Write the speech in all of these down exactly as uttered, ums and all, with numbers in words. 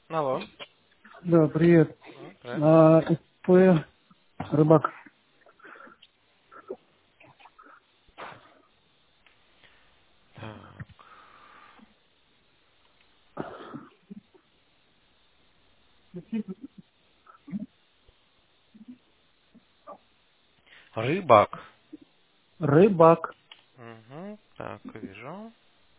Алло. Да, привет. М, Привет. А, ИП Рыбак. Так. Рыбак. Рыбак. Угу. Так, вижу.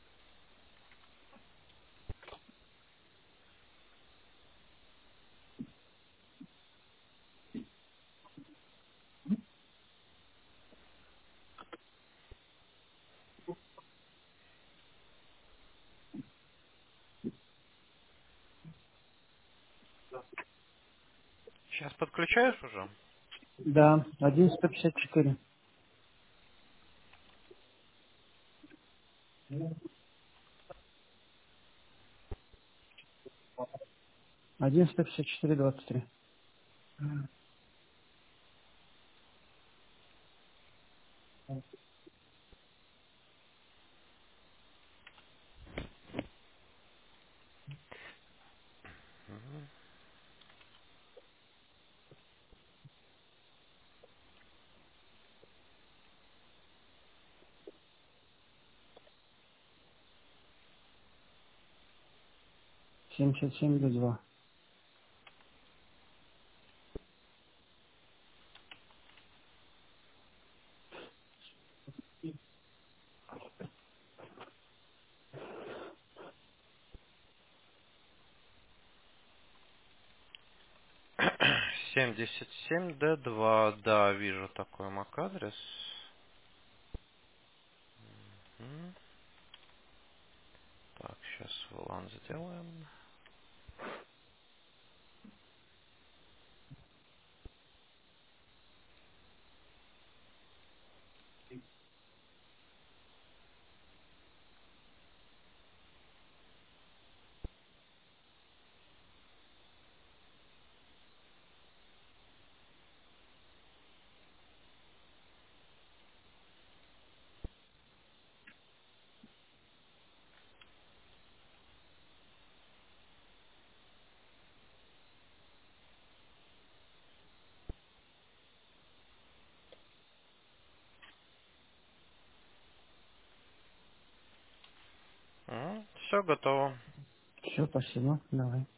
Сейчас подключаешь уже? Да, один сто пятьдесят четыре. один сто пятьдесят четыре двадцать три. семьдесят семь до два. семьдесят семь д два. Да, вижу такой MAC-адрес. М, Так, сейчас влан сделаем. Все готово. Все, спасибо. Давай.